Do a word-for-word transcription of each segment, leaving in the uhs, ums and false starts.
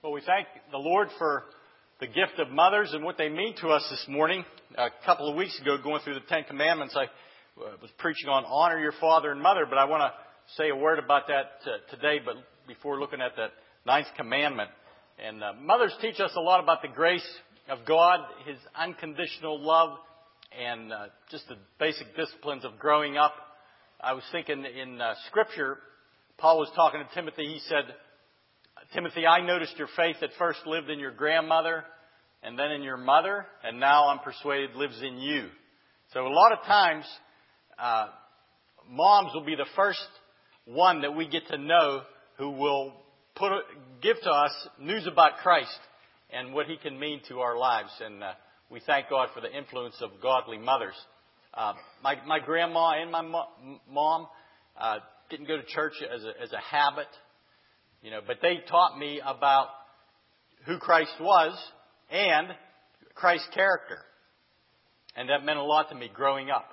Well, we thank the Lord for the gift of mothers and what they mean to us this morning. A couple of weeks ago, going through the Ten Commandments, I was preaching on honor your father and mother, but I want to say a word about that uh, today, but before looking at that ninth commandment. And uh, mothers teach us a lot about the grace of God, His unconditional love, and uh, just the basic disciplines of growing up. I was thinking in uh, Scripture, Paul was talking to Timothy. He said, Timothy, I noticed your faith at first lived in your grandmother and then in your mother, and now I'm persuaded lives in you. So a lot of times, uh, moms will be the first one that we get to know who will put give to us news about Christ and what He can mean to our lives. And uh, we thank God for the influence of godly mothers. Uh, my, my grandma and my mo- mom uh, didn't go to church as a, as a habit. You know, but they taught me about who Christ was and Christ's character. And that meant a lot to me growing up.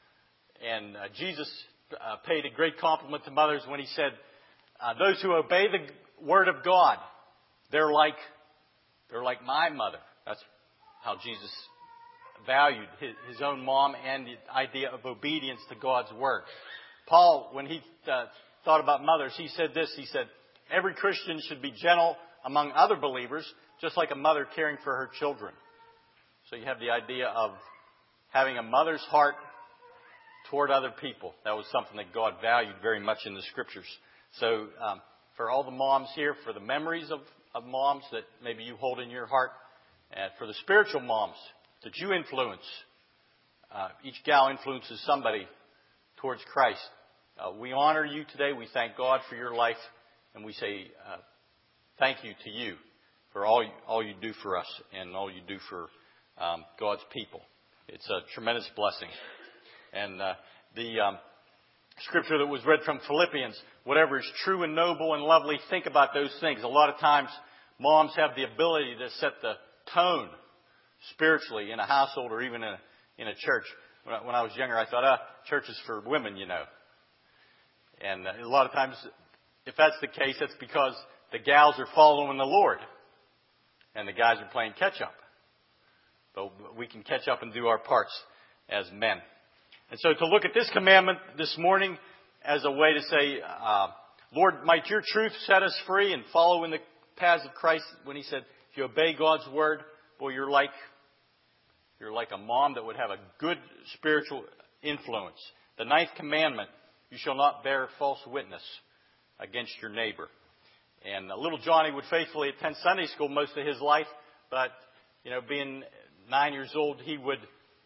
And uh, Jesus uh, paid a great compliment to mothers when He said, uh, those who obey the Word of God, they're like, they're like my mother. That's how Jesus valued his, his own mom and the idea of obedience to God's Word. Paul, when he uh, thought about mothers, he said this, he said, every Christian should be gentle among other believers, just like a mother caring for her children. So you have the idea of having a mother's heart toward other people. That was something that God valued very much in the Scriptures. So um, for all the moms here, for the memories of, of moms that maybe you hold in your heart, and for the spiritual moms that you influence, uh, each gal influences somebody towards Christ. Uh, we honor you today. We thank God for your life. And we say uh, thank you to you for all you, all you do for us and all you do for um, God's people. It's a tremendous blessing. And uh, the um, scripture that was read from Philippians, whatever is true and noble and lovely, think about those things. A lot of times, moms have the ability to set the tone spiritually in a household or even in a, in a church. When I, when I was younger, I thought, ah, church is for women, you know. And uh, a lot of times, if that's the case, it's because the gals are following the Lord and the guys are playing catch up. But we can catch up and do our parts as men. And so to look at this commandment this morning as a way to say, uh, Lord, might your truth set us free and follow in the paths of Christ. When He said, if you obey God's word, boy, you're like, you're like a mom that would have a good spiritual influence. The ninth commandment, you shall not bear false witness against your neighbor. And uh, little Johnny would faithfully attend Sunday school most of his life, but, you know, being nine years old, he would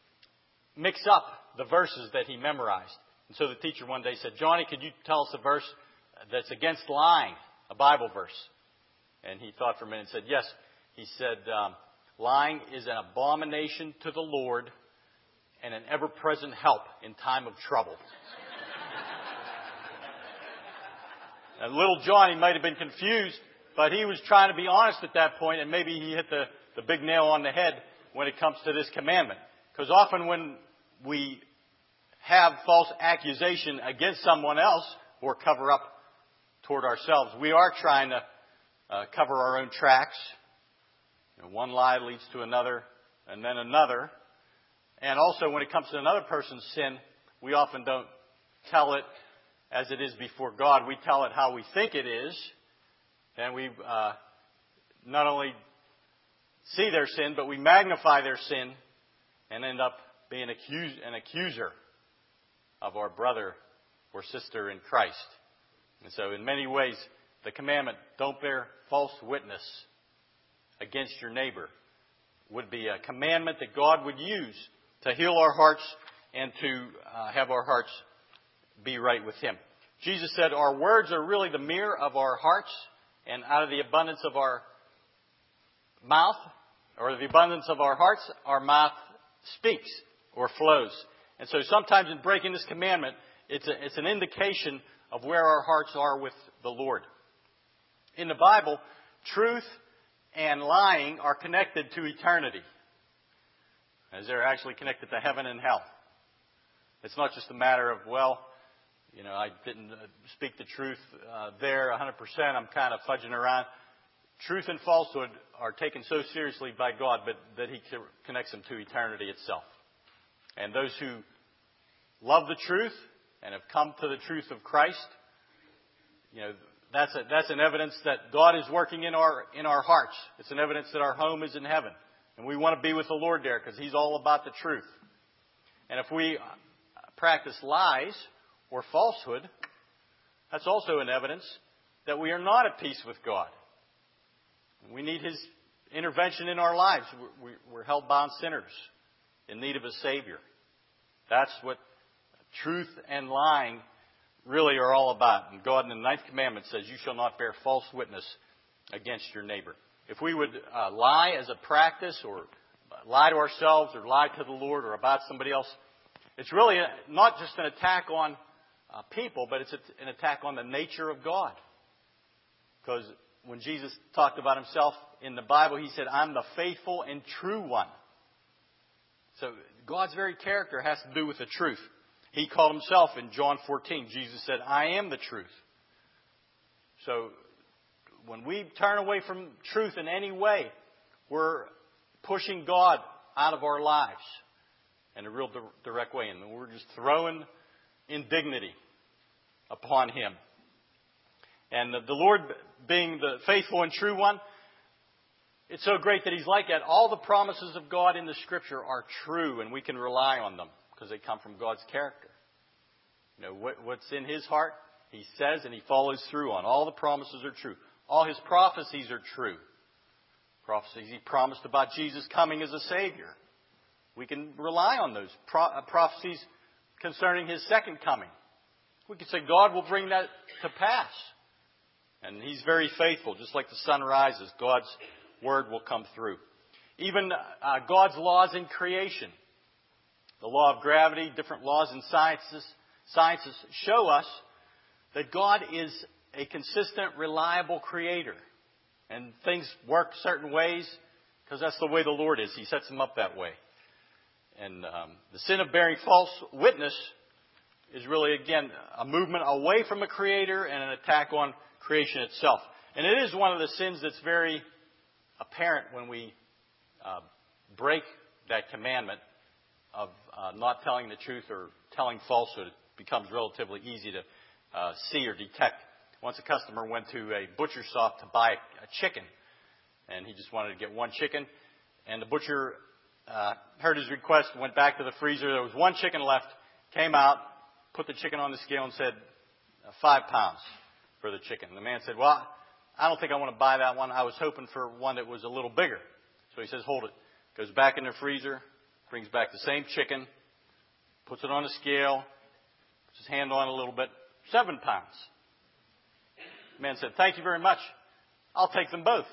mix up the verses that he memorized. And so the teacher one day said, Johnny, could you tell us a verse that's against lying, a Bible verse? And he thought for a minute and said, yes. He said, um, lying is an abomination to the Lord and an ever-present help in time of trouble. And little Johnny might have been confused, but he was trying to be honest at that point, and maybe he hit the, the big nail on the head when it comes to this commandment. Because often when we have false accusation against someone else or cover up toward ourselves, we are trying to uh, cover our own tracks. You know, one lie leads to another, and then another. And also when it comes to another person's sin, we often don't tell it as it is before God. We tell it how we think it is. And we uh, not only see their sin, but we magnify their sin and end up being accused, an accuser of our brother or sister in Christ. And so in many ways, the commandment, don't bear false witness against your neighbor, would be a commandment that God would use to heal our hearts and to uh, have our hearts be right with Him. Jesus said our words are really the mirror of our hearts, and out of the abundance of our mouth, or the abundance of our hearts, our mouth speaks or flows. And so sometimes in breaking this commandment, it's, a, it's an indication of where our hearts are with the Lord. In the Bible, truth and lying are connected to eternity, as they're actually connected to heaven and hell. It's not just a matter of, well, you know, I didn't speak the truth uh, there one hundred percent. I'm kind of fudging around. truth and falsehood are taken so seriously by God, but that He connects them to eternity itself. And those who love the truth and have come to the truth of Christ, you know, that's a, that's an evidence that God is working in our in our hearts. It's an evidence that our home is in heaven, and we want to be with the Lord there because He's all about the truth. And if we practice lies or falsehood, that's also an evidence that we are not at peace with God. We need His intervention in our lives. We're hell-bound sinners in need of a Savior. That's what truth and lying really are all about. And God in the ninth commandment says, you shall not bear false witness against your neighbor. If we would uh, lie as a practice or lie to ourselves or lie to the Lord or about somebody else, it's really a, not just an attack on uh, people, but it's a, an attack on the nature of God. Because when Jesus talked about Himself in the Bible, He said, I'm the faithful and true one. So God's very character has to do with the truth. He called Himself in John fourteen. Jesus said, I am the truth. So when we turn away from truth in any way, we're pushing God out of our lives in a real direct way. And we're just throwing indignity upon Him. And the, the Lord being the faithful and true one, it's so great that He's like that. All the promises of God in the Scripture are true, and we can rely on them because they come from God's character. You know, what, what's in His heart, He says, and He follows through on. All the promises are true. All His prophecies are true. Prophecies He promised about Jesus coming as a Savior. We can rely on those pro- prophecies concerning His second coming. We can say God will bring that to pass. And He's very faithful. Just like the sun rises, God's Word will come through. Even uh, God's laws in creation, the law of gravity, different laws in sciences, sciences show us that God is a consistent, reliable creator. And things work certain ways because that's the way the Lord is. He sets them up that way. And um, the sin of bearing false witness is really, again, a movement away from the Creator and an attack on creation itself. And it is one of the sins that's very apparent when we uh, break that commandment of uh, not telling the truth or telling falsehood. It becomes relatively easy to uh, see or detect. Once a customer went to a butcher shop to buy a chicken, and he just wanted to get one chicken, and the butcher uh, heard his request, went back to the freezer. There was one chicken left, came out, put the chicken on the scale and said, uh, five pounds for the chicken. And the man said, well, I don't think I want to buy that one. I was hoping for one that was a little bigger. So he says, hold it. Goes back in the freezer, brings back the same chicken, puts it on the scale, puts his hand on it a little bit, seven pounds. The man said, thank you very much. I'll take them both.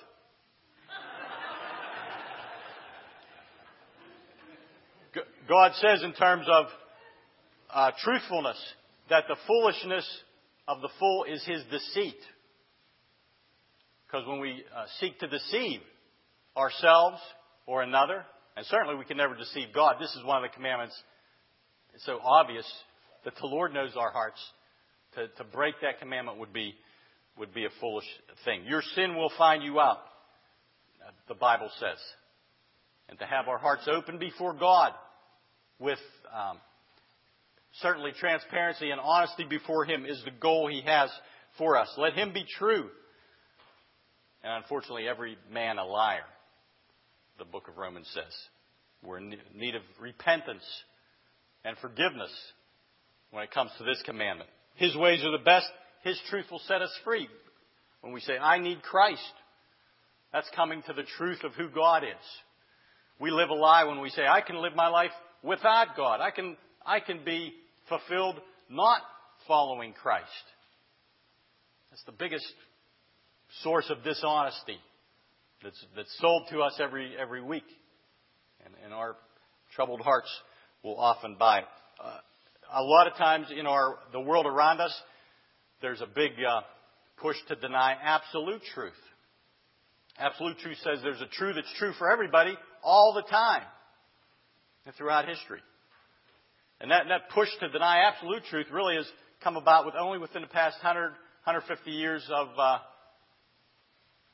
God says in terms of uh, truthfulness that the foolishness of the fool is his deceit. Because when we uh, seek to deceive ourselves or another, and certainly we can never deceive God. This is one of the commandments. It's so obvious that the Lord knows our hearts. To, to break that commandment would be would be a foolish thing. Your sin will find you out, the Bible says. And to have our hearts open before God with um, certainly transparency and honesty before Him is the goal He has for us. Let Him be true. And unfortunately, every man a liar, the book of Romans says. We're in need of repentance and forgiveness when it comes to this commandment. His ways are the best. His truth will set us free. When we say, I need Christ, that's coming to the truth of who God is. We live a lie when we say, I can live my life without God. I can, I can be fulfilled not following Christ. That's the biggest source of dishonesty that's, that's sold to us every, every week. And, and our troubled hearts will often buy it. Uh, a lot of times in our the world around us, there's a big uh, push to deny absolute truth. Absolute truth says there's a truth that's true for everybody all the time and throughout history. And that, that push to deny absolute truth really has come about with only within the past one hundred, one hundred fifty years of uh,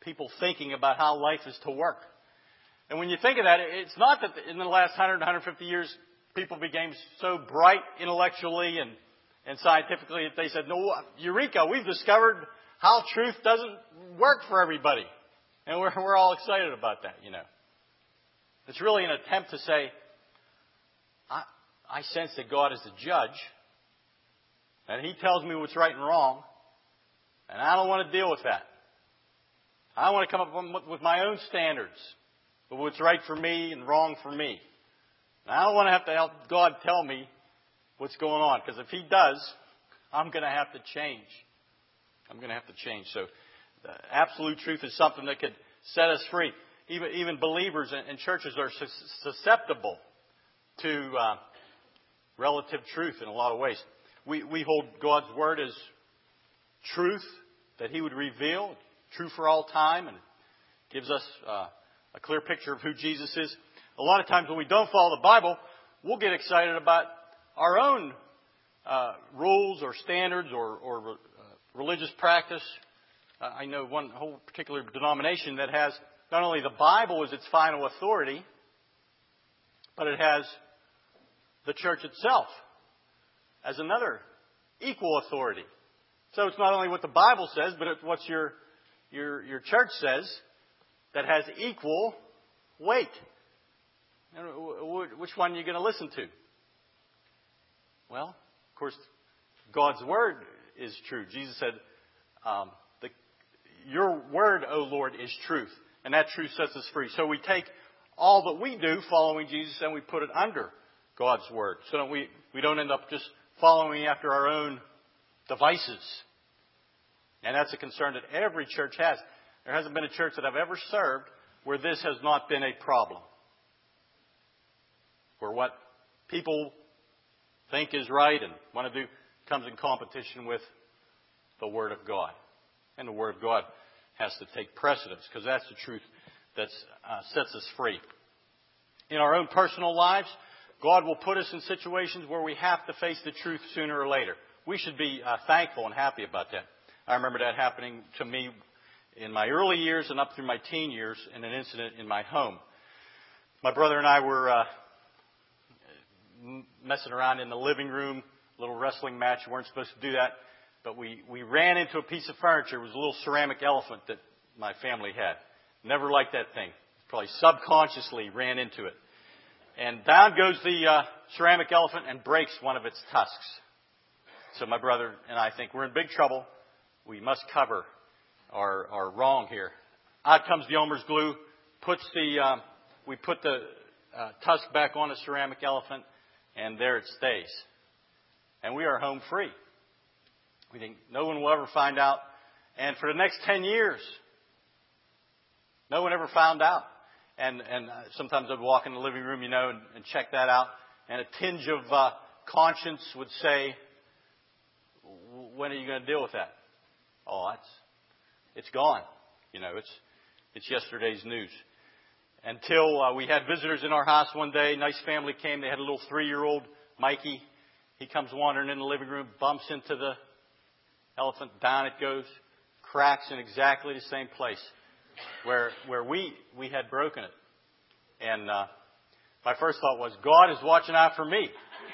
people thinking about how life is to work. And when you think of that, it's not that in the last one hundred, one hundred fifty years, people became so bright intellectually and, and scientifically that they said, no, Eureka, we've discovered how truth doesn't work for everybody. And we're, we're all excited about that, you know. It's really an attempt to say, I, I sense that God is the judge, and He tells me what's right and wrong, and I don't want to deal with that. I want to come up with my own standards of what's right for me and wrong for me. And I don't want to have to help God tell me what's going on, because if He does, I'm going to have to change. I'm going to have to change. So the absolute truth is something that could set us free. Even, even believers and churches are susceptible to uh, relative truth in a lot of ways. We, we hold God's Word as truth that He would reveal, true for all time, and gives us uh, a clear picture of who Jesus is. A lot of times when we don't follow the Bible, we'll get excited about our own uh, rules or standards or, or uh, religious practice. Uh, I know one whole particular denomination that has not only the Bible as its final authority, but it has the church itself as another equal authority. So it's not only what the Bible says, but it's what your your your church says that has equal weight. Which one are you going to listen to? Well, of course, God's Word is true. Jesus said, um, the, your Word, O Lord, is truth. And that truth sets us free. So we take all that we do following Jesus and we put it under God's Word. So that we, we don't end up just following after our own devices. And that's a concern that every church has. There hasn't been a church that I've ever served where this has not been a problem. Where what people think is right and want to do comes in competition with the Word of God. And the Word of God has to take precedence, because that's the truth that uh, sets us free. In our own personal lives, God will put us in situations where we have to face the truth sooner or later. We should be uh, thankful and happy about that. I remember that happening to me in my early years and up through my teen years in an incident in my home. My brother and I were uh, messing around in the living room, a little wrestling match. We weren't supposed to do that. But we, we ran into a piece of furniture. It was a little ceramic elephant that my family had. Never liked that thing. Probably subconsciously ran into it. And down goes the uh, ceramic elephant and breaks one of its tusks. So my brother and I think we're in big trouble. We must cover our, our wrong here. Out comes the Elmer's glue. Puts the um, we put the uh, tusk back on the ceramic elephant, and there it stays. And we are home free. We think no one will ever find out. And for the next ten years, no one ever found out. And, and sometimes I'd walk in the living room, you know, and, and check that out. And a tinge of uh, conscience would say, when are you going to deal with that? Oh, it's, it's gone. You know, it's, it's yesterday's news. Until uh, we had visitors in our house one day. Nice family came. They had a little three-year-old, Mikey. He comes wandering in the living room, bumps into the elephant, down it goes, cracks in exactly the same place where where we we had broken it. And uh, my first thought was, God is watching out for me.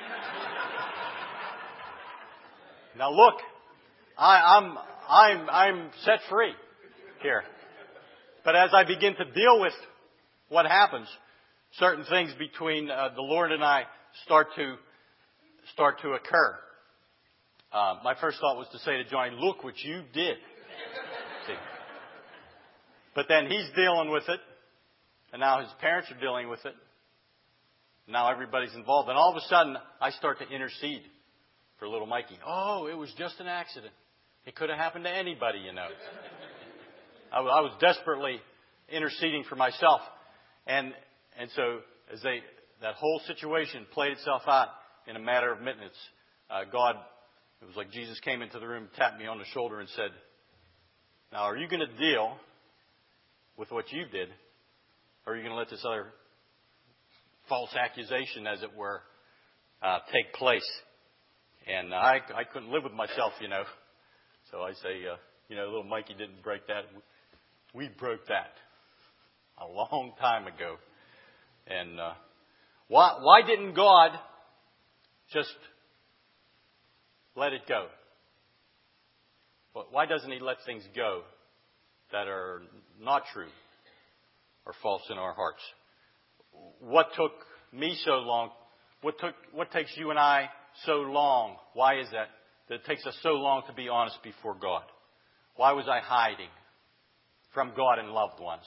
Now look, I, I'm I'm I'm set free here. But as I begin to deal with what happens, certain things between uh, the Lord and I start to start to occur. Uh, my first thought was to say to Johnny, look what you did. See? But then he's dealing with it, and now his parents are dealing with it. Now everybody's involved. And all of a sudden, I start to intercede for little Mikey. Oh, it was just an accident. It could have happened to anybody, you know. I, I was desperately interceding for myself. And and so as they that whole situation played itself out in a matter of minutes, uh, God... It was like Jesus came into the room, tapped me on the shoulder and said, now, are you going to deal with what you did, or are you going to let this other false accusation, as it were, uh, take place? And I, I couldn't live with myself, you know. So I say, uh, you know, little Mikey didn't break that. We broke that a long time ago. And uh, why, why didn't God just let it go? Well, why doesn't He let things go that are not true or false in our hearts? What took me so long? What took? What takes you and I so long? Why is that? That it takes us so long to be honest before God? Why was I hiding from God and loved ones?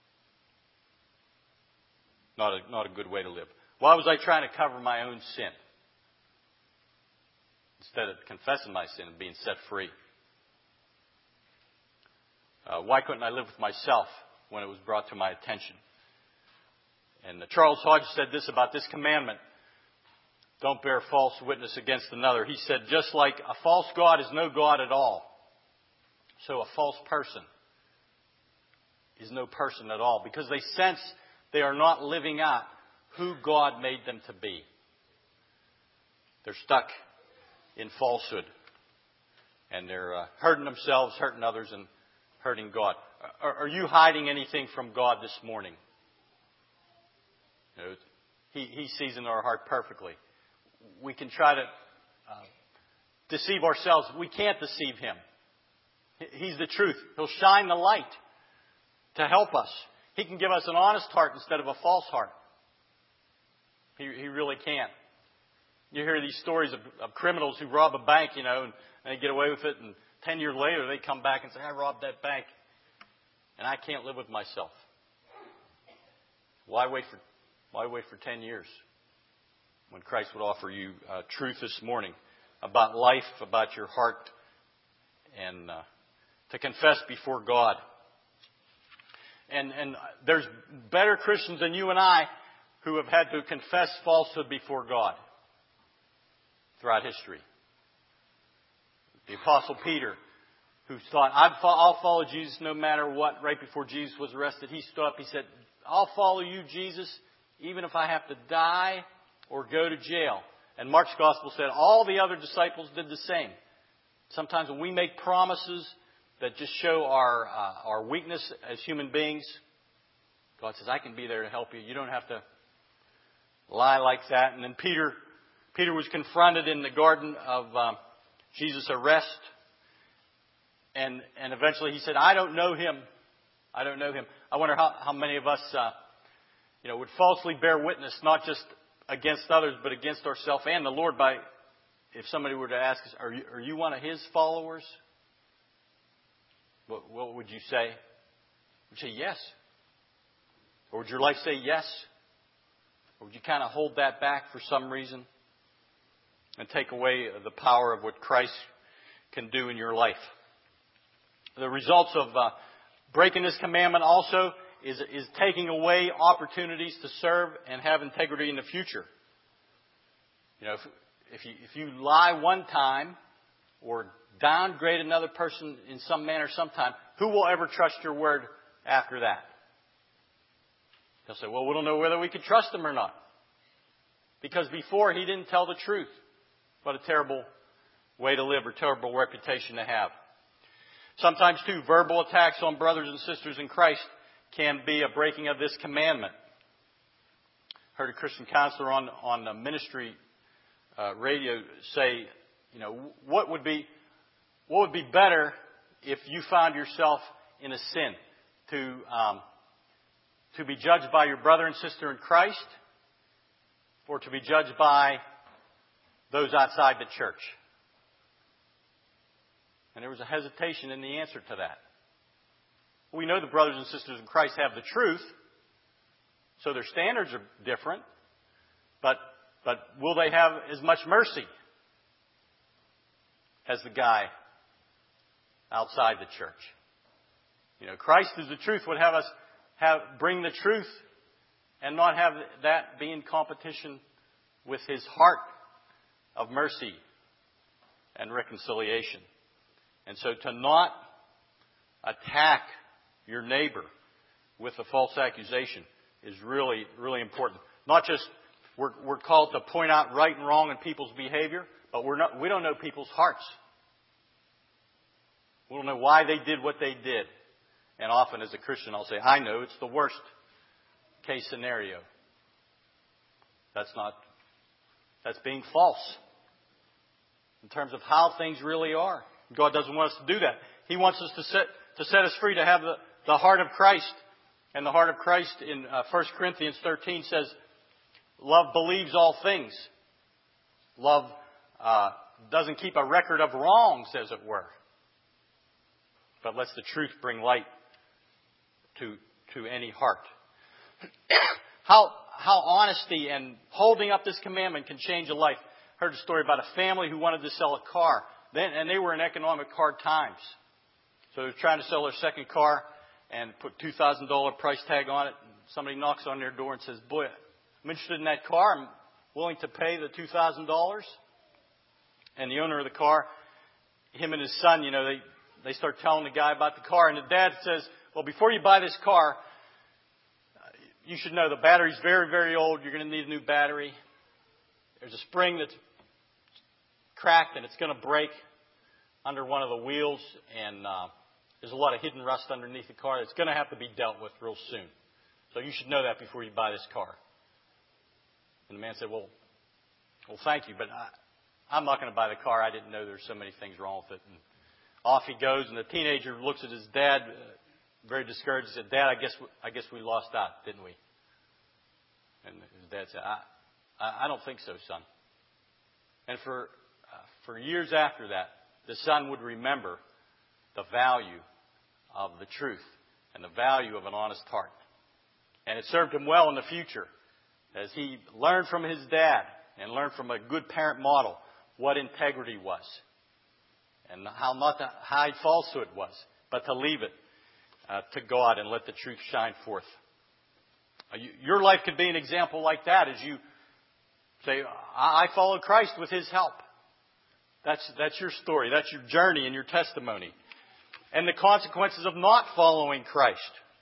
Not a, not a good way to live. Why was I trying to cover my own sin instead of confessing my sin and being set free? Uh, why couldn't I live with myself when it was brought to my attention? And uh, Charles Hodge said this about this commandment: don't bear false witness against another. He said, just like a false God is no God at all, so a false person is no person at all, because they sense they are not living out who God made them to be. They're stuck in falsehood, and they're uh, hurting themselves, hurting others, and hurting God. Are, are you hiding anything from God this morning? You know, he, he sees in our heart perfectly. We can try to uh, deceive ourselves. We can't deceive Him. He's the truth. He'll shine the light to help us. He can give us an honest heart instead of a false heart. He, he really can. You hear these stories of, of criminals who rob a bank, you know, and, and they get away with it, and ten years later they come back and say, I robbed that bank, and I can't live with myself. Why wait for, why wait for ten years when Christ would offer you uh, truth this morning about life, about your heart, and uh, to confess before God. And, and there's better Christians than you and I who have had to confess falsehood before God throughout history. The Apostle Peter, who thought, I'll follow Jesus no matter what. Right before Jesus was arrested, he stood up. He said, I'll follow you, Jesus, even if I have to die or go to jail. And Mark's Gospel said all the other disciples did the same. Sometimes when we make promises that just show our uh, our weakness as human beings, God says, I can be there to help you. You don't have to lie like that. And then Peter Peter was confronted in the garden of um, Jesus' arrest. And and eventually he said, I don't know him. I don't know him. I wonder how, how many of us uh, you know, would falsely bear witness, not just against others, but against ourselves and the Lord, by if somebody were to ask us, are you, are you one of His followers? What, what would you say? Would you say yes? Or would your life say yes? Or would you kind of hold that back for some reason and take away the power of what Christ can do in your life? The results of uh, breaking this commandment also is, is taking away opportunities to serve and have integrity in the future. You know, if, if you if you lie one time or downgrade another person in some manner sometime, who will ever trust your word after that? They'll say, well, we don't know whether we could trust him or not. Because before he didn't tell the truth. What a terrible way to live, or terrible reputation to have. Sometimes, too, verbal attacks on brothers and sisters in Christ can be a breaking of this commandment. I heard a Christian counselor on, on the ministry uh, radio say, you know, what would be what would be better if you found yourself in a sin? To um, to be judged by your brother and sister in Christ, or to be judged by those outside the church? And there was a hesitation in the answer to that. We know the brothers and sisters in Christ have the truth, so their standards are different. But but will they have as much mercy as the guy outside the church? You know, Christ is the truth would have us have bring the truth and not have that be in competition with His heart of mercy and reconciliation. And so to not attack your neighbor with a false accusation is really, really important. Not just we're, we're called to point out right and wrong in people's behavior, but we're not, we don't know people's hearts. We don't know why they did what they did. And often as a Christian, I'll say, I know it's the worst case scenario. That's not, that's being false in terms of how things really are. God doesn't want us to do that. He wants us to set, to set us free, to have the, the heart of Christ. And the heart of Christ in uh, First Corinthians thirteen says, love believes all things. Love uh, doesn't keep a record of wrongs, as it were, but lets the truth bring light to to any heart. how how honesty and holding up this commandment can change a life. I heard a story about a family who wanted to sell a car, then and they were in economic hard times, so they were trying to sell their second car and put two thousand dollars price tag on it. Somebody knocks on their door and says, boy, I'm interested in that car. I'm willing to pay the two thousand dollars. And the owner of the car, him and his son, you know, they, they start telling the guy about the car. And the dad says, well, before you buy this car, you should know the battery's very, very old. You're going to need a new battery. There's a spring that's cracked and it's going to break under one of the wheels. And uh, there's a lot of hidden rust underneath the car that's going to have to be dealt with real soon. So you should know that before you buy this car. And the man said, well, well, thank you, but I, I'm not going to buy the car. I didn't know there were so many things wrong with it. And off he goes, and the teenager looks at his dad, uh, very discouraged. He said, Dad, I guess, I guess we lost out, didn't we? And his dad said, I, I, I don't think so, son. And for, uh, for years after that, the son would remember the value of the truth and the value of an honest heart. And it served him well in the future as he learned from his dad and learned from a good parent model what integrity was and how not to hide falsehood was, but to leave it uh, to God and let the truth shine forth. Uh, you, your life could be an example like that as you say, I, I followed Christ with His help. That's, that's your story. That's your journey and your testimony. And the consequences of not following Christ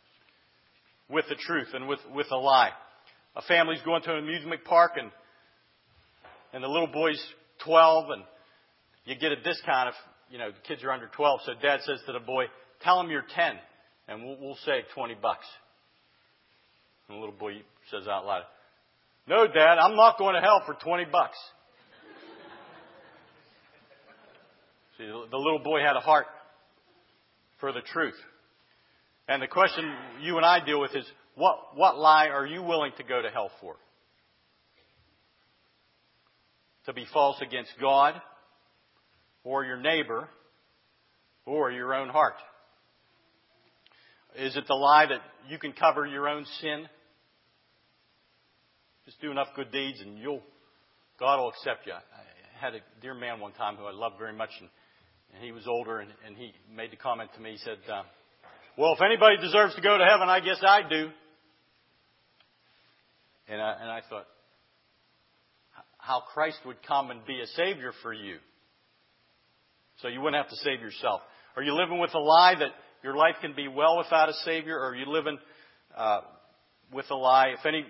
with the truth and with, with a lie. A family's going to an amusement park and and the little boy's twelve and you get a discount if, you know, the kids are under twelve. So Dad says to the boy, tell him you're ten and we'll, we'll say twenty bucks. And the little boy says out loud, no, Dad, I'm not going to hell for twenty bucks. See, the little boy had a heart for the truth. And the question you and I deal with is, what, what lie are you willing to go to hell for? To be false against God, or your neighbor, or your own heart? Is it the lie that you can cover your own sin? Just do enough good deeds and you'll, God will accept you. I had a dear man one time who I loved very much, and, and he was older, and, and he made the comment to me. He said, uh, well, if anybody deserves to go to heaven, I guess I do. And I, and I thought, how Christ would come and be a Savior for you. So you wouldn't have to save yourself. Are you living with a lie that your life can be well without a Savior? Or are you living uh, with a lie, if any,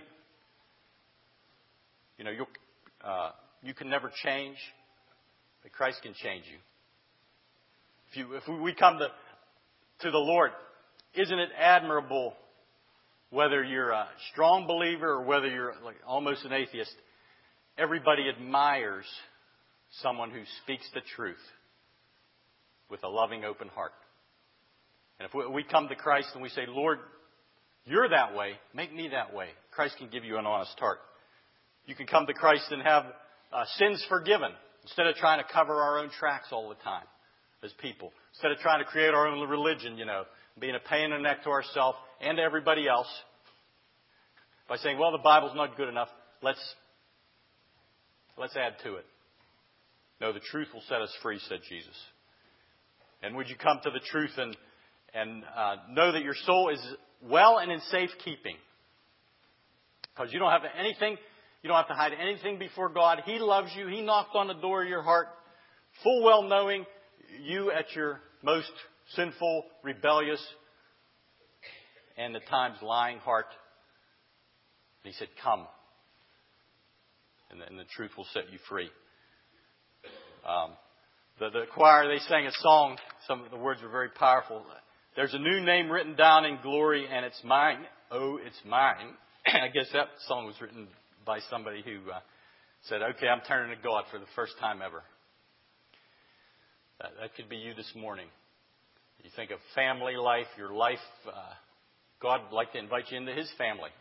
you know, you uh, you can never change, but Christ can change you. If you, if we come to, to the Lord, isn't it admirable, whether you're a strong believer or whether you're like almost an atheist, everybody admires someone who speaks the truth with a loving, open heart. And if we, we come to Christ and we say, Lord, you're that way, make me that way, Christ can give you an honest heart. You can come to Christ and have uh, sins forgiven instead of trying to cover our own tracks all the time as people. Instead of trying to create our own religion, you know, being a pain in the neck to ourselves and to everybody else by saying, well, the Bible's not good enough. Let's let's add to it. No, the truth will set us free, said Jesus. And would you come to the truth and and uh, know that your soul is well and in safekeeping? Because you don't have anything, you don't have to hide anything before God. He loves you. He knocked on the door of your heart, full well knowing you at your most sinful, rebellious, and at times lying heart. And He said, come. And the, and the truth will set you free. Um, the, the choir, they sang a song. Some of the words were very powerful. There's a new name written down in glory, and it's mine. Oh, it's mine. I guess that song was written by somebody who uh, said, okay, I'm turning to God for the first time ever. That, that could be you this morning. You think of family life, your life. Uh, God would like to invite you into His family.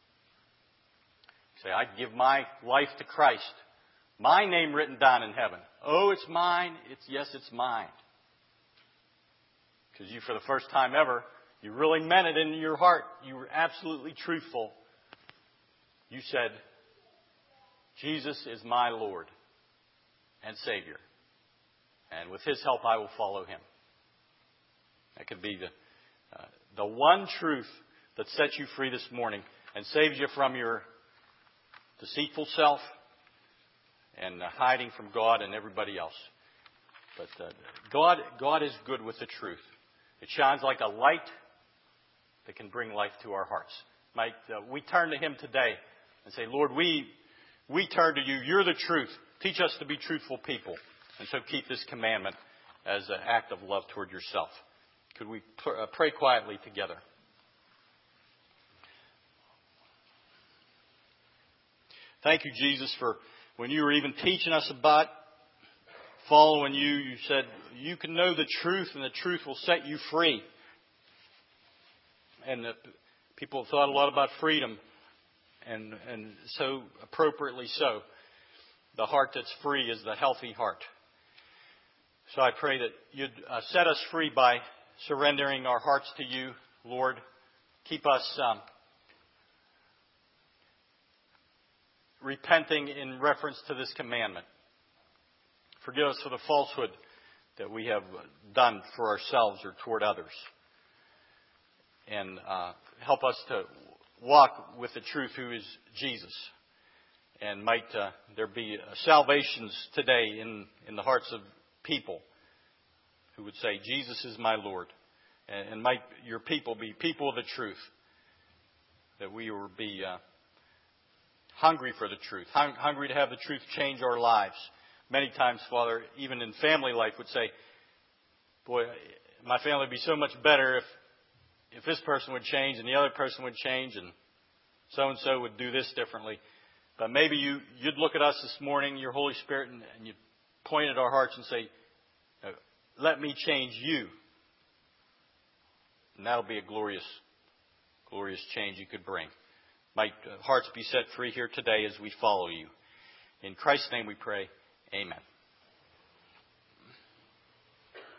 Say, I give my life to Christ. My name written down in heaven. Oh, it's mine. It's yes, it's mine. Because you, for the first time ever, you really meant it in your heart. You were absolutely truthful. You said, Jesus is my Lord and Savior. And with His help, I will follow Him. That could be the, uh, the one truth that sets you free this morning and saves you from your deceitful self and uh, hiding from God and everybody else. But uh, God, God is good with the truth. It shines like a light that can bring life to our hearts. Might uh, we turn to Him today and say, Lord, we we turn to You. You're the truth. Teach us to be truthful people. And so keep this commandment as an act of love toward Yourself. Could we pr- uh, pray quietly together? Thank You, Jesus, for when You were even teaching us about following You, You said you can know the truth and the truth will set you free. And the people have thought a lot about freedom, and, and so appropriately so. The heart that's free is the healthy heart. So I pray that You'd uh, set us free by surrendering our hearts to You, Lord. Keep us um, repenting in reference to this commandment. Forgive us for the falsehood that we have done for ourselves or toward others. And uh, help us to walk with the truth who is Jesus. And might uh, there be uh, salvations today in, in the hearts of people who would say, Jesus is my Lord. And, and might Your people be people of the truth. That we will be uh, hungry for the truth. Hung, hungry to have the truth change our lives. Many times, Father, even in family life, would say, boy, my family would be so much better if if this person would change and the other person would change and so-and-so would do this differently. But maybe you, you'd look at us this morning, Your Holy Spirit, and, and you'd point at our hearts and say, let me change you. And that'll be a glorious, glorious change You could bring. Might uh, hearts be set free here today as we follow You. In Christ's name we pray. Amen.